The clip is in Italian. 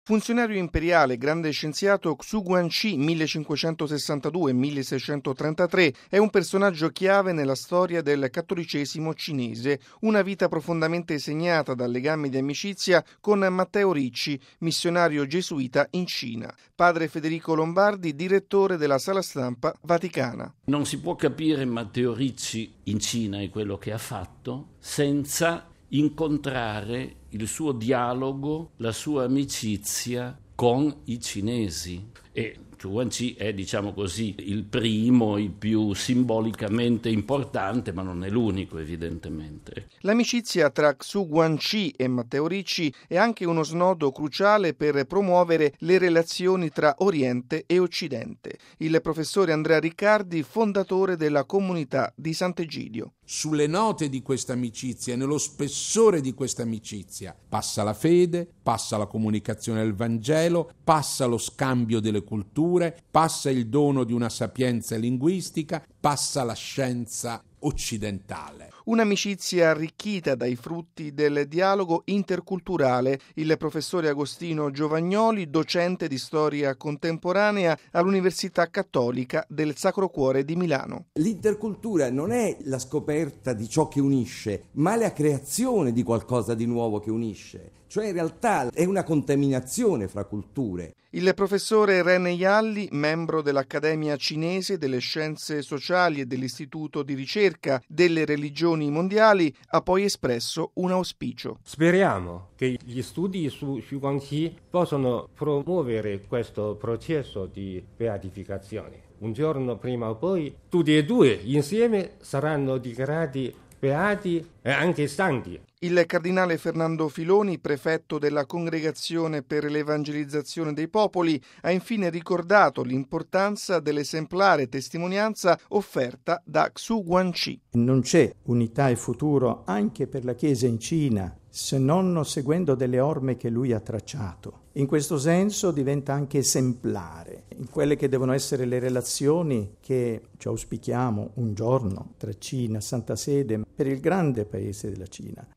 Funzionario imperiale, grande scienziato Xu Guangqi 1562-1633 è un personaggio chiave nella storia del cattolicesimo cinese, una vita profondamente segnata dal legame di amicizia con Matteo Ricci, missionario gesuita in Cina. Padre Federico Lombardi, direttore della Sala Stampa Vaticana. Non si può capire Matteo Ricci in Cina e quello che ha fatto senza incontrare il suo dialogo, la sua amicizia con i cinesi. E Xu Guangqi è, diciamo così, il primo, il più simbolicamente importante, ma non è l'unico, evidentemente. L'amicizia tra Xu Guangqi e Matteo Ricci è anche uno snodo cruciale per promuovere le relazioni tra Oriente e Occidente. Il professore Andrea Riccardi, fondatore della comunità di Sant'Egidio. Sulle note di questa amicizia, nello spessore di questa amicizia, passa la fede, passa la comunicazione del Vangelo, passa lo scambio delle culture, passa il dono di una sapienza linguistica, passa la scienza occidentale. Un'amicizia arricchita dai frutti del dialogo interculturale. Il professore Agostino Giovagnoli, docente di storia contemporanea all'Università Cattolica del Sacro Cuore di Milano. L'intercultura non è la scoperta di ciò che unisce, ma la creazione di qualcosa di nuovo che unisce. Cioè in realtà è una contaminazione fra culture. Il professore Ren Yalli, membro dell'Accademia Cinese delle Scienze Sociali e dell'Istituto di Ricerca delle Religioni Mondiali, ha poi espresso un auspicio. Speriamo che gli studi su Xu Guangqi possano promuovere questo processo di beatificazione. Un giorno prima o poi tutti e due insieme saranno dichiarati beati e anche santi. Il cardinale Fernando Filoni, prefetto della Congregazione per l'Evangelizzazione dei Popoli, ha infine ricordato l'importanza dell'esemplare testimonianza offerta da Xu Guangqi. Non c'è unità e futuro anche per la Chiesa in Cina, se non seguendo delle orme che lui ha tracciato. In questo senso diventa anche esemplare in quelle che devono essere le relazioni che ci auspichiamo un giorno tra Cina, Santa Sede, per il grande paese della Cina.